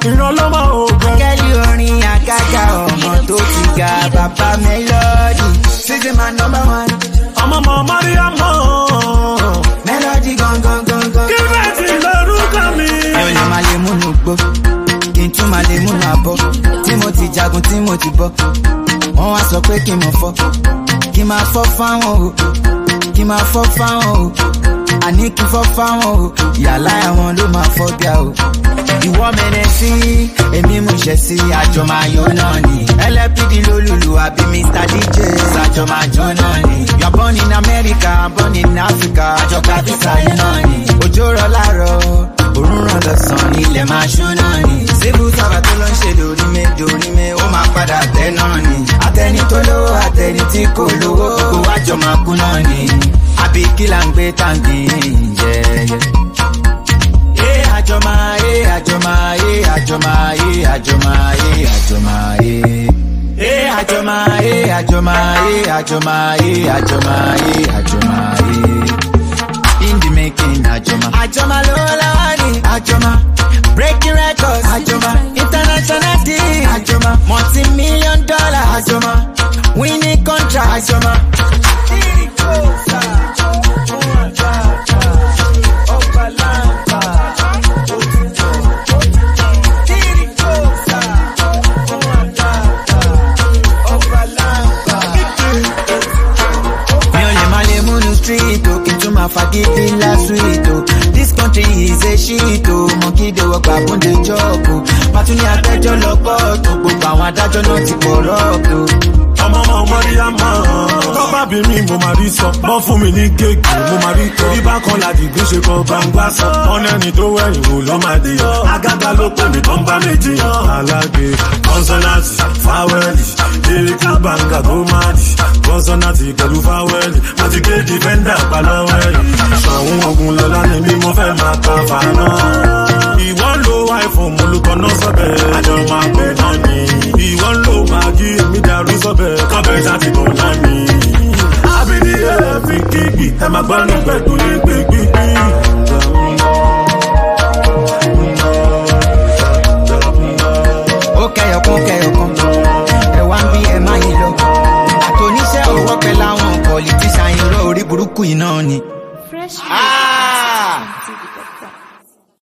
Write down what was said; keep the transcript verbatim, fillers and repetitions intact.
ìrànlọ́wọ́ ògbẹ́. Kẹ́lí orin àgàgà ọmọ tó ti ga bàbá Melody. Ṣíṣe máa number one. Ọmọ ọmọ Mariamo. Melody gangan gangan. Kí bẹ́ẹ̀ ti lórúkọ mi. Mi ò lè máa lè múnú gbó. Kí n tún máa lè múnú àbọ̀. Tí mo ti jagun tí mo ti bọ́. Wọ́n wá sọ pé kí n mọ̀ fọ́. Kí n máa fọ́ fáwọn o. Kí n máa fọ́ fáwọn o. Àní kí n fọ́ fáwọn o. Yàrá àwọn ló máa fọ́ bíà o. Ìwọ mẹ́rẹ̀ sí, èmi mú ṣẹ̀ sí, àjọ máa yọ náà ni. L P D lólùlù àbí mister D J, àjọ máa jọ náà ni. You are born in America, born in Africa, àjọ kápítà yìí náà ni. Òjò rọ̀ láàárọ̀, òórùn ràn lọ́sàn-án, ilẹ̀ máa ṣú náà ni. Síbú sábà tó lọ ń ṣe lórí mi, lórí mi, ó máa padà tẹ́ náà ni. Àtẹni tó lówó, àtẹni tí kò lówó, gbogbo wájọ máa kú náà ni. Àbí kí là ń gbé tàǹgì yẹ́yẹ́. Eh ajoma, eh ajoma, eh ajoma, eh ajoma, eh ajoma, eh. Eh ajoma, eh ajoma, eh ajoma, eh ajoma, eh ajoma, eh. In the making, ajoma. Ajoma lolawani, ajoma. Breaking records, ajoma. International team, ajoma. Multi-million dollar, ajoma. Winning contract, ajoma. Fagidi la sweet oh. This country is a shit oh. Monkey dey work back on the job oh. Matuni adájọ́ lọ kóòtù, gbogbo àwọn adájọ́ náà ti corrupt oh. Ọmọ ọmọ Mariamo. Tọ́ba bí mi mo máa rí sọ. Bọ́ fún mi ní kéèkì mo máa rí tọ́. Ibà kan láti gbé ṣe kan gbangba sọ. Wọ́n ẹni tó wẹ̀yìn wò lọ́ máa dé yọ. Àgàgà ló pè mí kán bá méjì yọ. Alágbe kọ́nsọ́nàtì fáwẹ́lì. Lyrical banga tó máa dì. Kọ́nsọ́nàtì pẹ̀lú fáwẹ́lì. Mo ti gbé dìfẹ́ndà palọ́wẹ́lì. Ṣọ̀hún ogun lọ́lá ni bí mo fẹ́ máa pa fàánà. Ìwọ́n lo iPhone mo lu tọ́nà sọ́bẹ̀. Àjọ máa pè náà ni. Ìwọ́n lo màgí èmi dàrú sọ́bẹ̀. Kọ́bẹ̀ ṣáàtì kò náà ni. Àbídí ẹ̀ fi kíkì. Ẹ máa gbọ́ ní pẹ̀lú ní gbígbí. Ó kẹyọ̀kan kẹyọ̀kan. Ẹ wá ń bí ẹ máa yí lọ. Àtòníṣẹ́ òwò pẹ̀lú àwọn pọ̀lìtíṣà irọ́ orí burúkú iná ni. Fresh. Ah!